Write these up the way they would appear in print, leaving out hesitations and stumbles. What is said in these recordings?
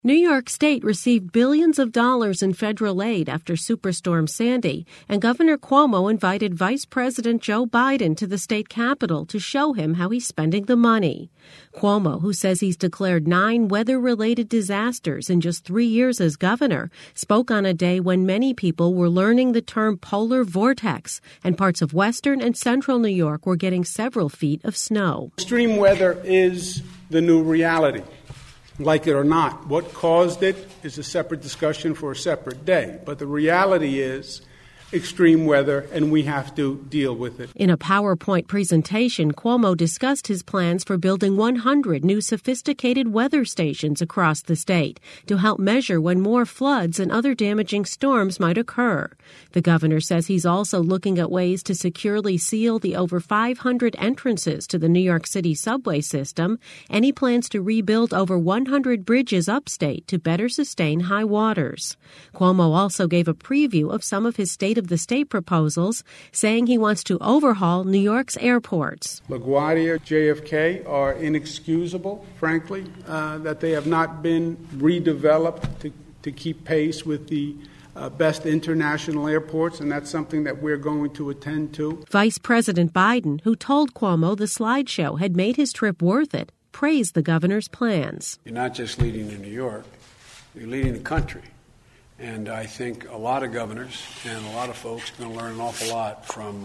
New York State received billions of dollars in federal aid after Superstorm Sandy, and Governor Cuomo invited Vice President Joe Biden to the state capitol to show him how he's spending the money. Cuomo, who says he's declared 9 weather-related disasters in just 3 years as governor, spoke on a day when many people were learning the term polar vortex, and parts of western and central New York were getting several feet of snow. Extreme weather is the new reality. Like it or not, what caused it is a separate discussion for a separate day. But the reality is extreme weather, and we have to deal with it. In a PowerPoint presentation, Cuomo discussed his plans for building 100 new sophisticated weather stations across the state to help measure when more floods and other damaging storms might occur. The governor says he's also looking at ways to securely seal the over 500 entrances to the New York City subway system, and he plans to rebuild over 100 bridges upstate to better sustain high waters. Cuomo also gave a preview of some of his State of the State proposals, saying he wants to overhaul New York's airports. LaGuardia, JFK are inexcusable, frankly, that they have not been redeveloped to keep pace with the best international airports, and that's something that we're going to attend to. Vice President Biden, who told Cuomo the slideshow had made his trip worth it, praised the governor's plans. You're not just leading in New York, you're leading the country. And I think a lot of governors and a lot of folks are going to learn an awful lot from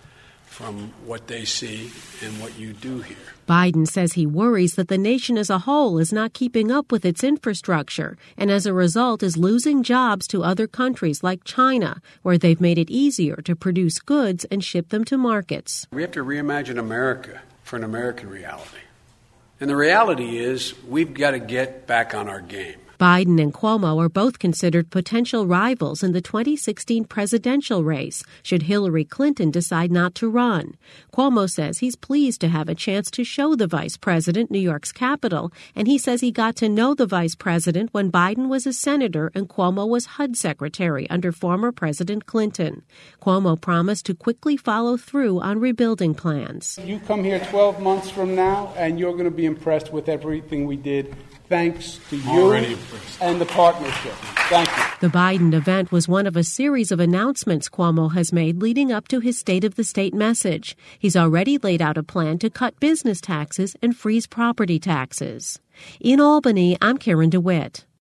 what they see and what you do here. Biden says he worries that the nation as a whole is not keeping up with its infrastructure and as a result is losing jobs to other countries like China, where they've made it easier to produce goods and ship them to markets. We have to reimagine America for an American reality. And the reality is we've got to get back on our game. Biden and Cuomo are both considered potential rivals in the 2016 presidential race, should Hillary Clinton decide not to run. Cuomo says he's pleased to have a chance to show the vice president New York's capital, and he says he got to know the vice president when Biden was a senator and Cuomo was HUD secretary under former President Clinton. Cuomo promised to quickly follow through on rebuilding plans. You come here 12 months from now, and you're going to be impressed with everything we did. Thanks to you and the partnership. Thank you. The Biden event was one of a series of announcements Cuomo has made leading up to his State of the State message. He's already laid out a plan to cut business taxes and freeze property taxes. In Albany, I'm Karen DeWitt.